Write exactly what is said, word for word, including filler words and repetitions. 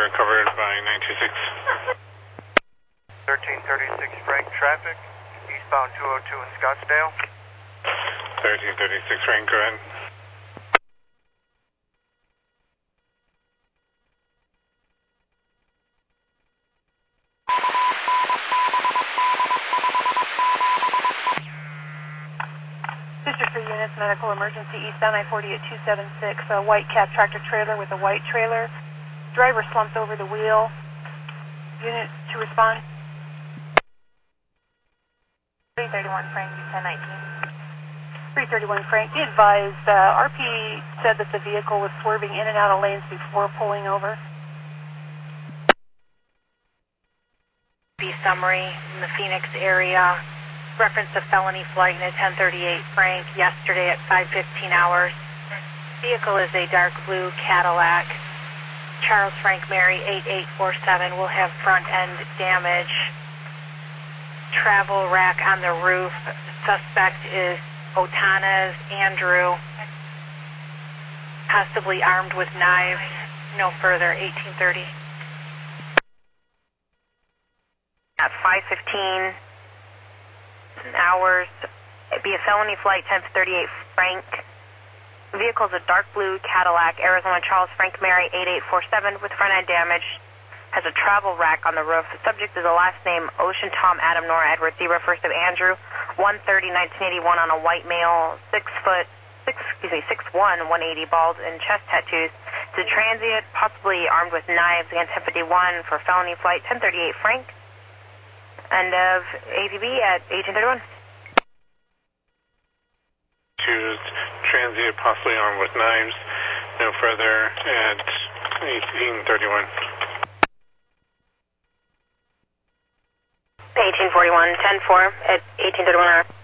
covered by nine two six. thirteen thirty-six Frank traffic, eastbound two oh two in Scottsdale. thirteen thirty-six Frank, go ahead. District three units, medical emergency, eastbound I forty at two seven six, a white cab tractor trailer with a white trailer. Driver slumped over the wheel. Unit to respond. three thirty-one Frank, ten nineteen. three thirty-one Frank, be advised, uh, R P said that the vehicle was swerving in and out of lanes before pulling over. Be summary in the Phoenix area. Reference to felony flight in a ten thirty-eight Frank yesterday at five fifteen hours. Vehicle is a dark blue Cadillac. Charles Frank Mary eight eight four seven will have front end damage. Travel rack on the roof. Suspect is Otanas Andrew, possibly armed with knives. No further, eighteen thirty. At five fifteen hours, it'd be a felony flight ten thirty-eight Frank. Vehicle is a dark blue Cadillac, Arizona Charles Frank Mary eight eight four seven with front end damage. Has a travel rack on the roof. The subject is a last name Ocean Tom Adam Nora Edward Zebra first of Andrew, one thirty nineteen eighty-one on a white male, six foot six excuse me six one one eighty bald and chest tattoos. It's a transient, possibly armed with knives against ten fifty-one for felony flight ten thirty-eight Frank. End of A P B at eighteen thirty-one. Choose transient, possibly armed with knives. No further at eighteen thirty-one. eighteen forty-one, ten four at eighteen thirty-one hour.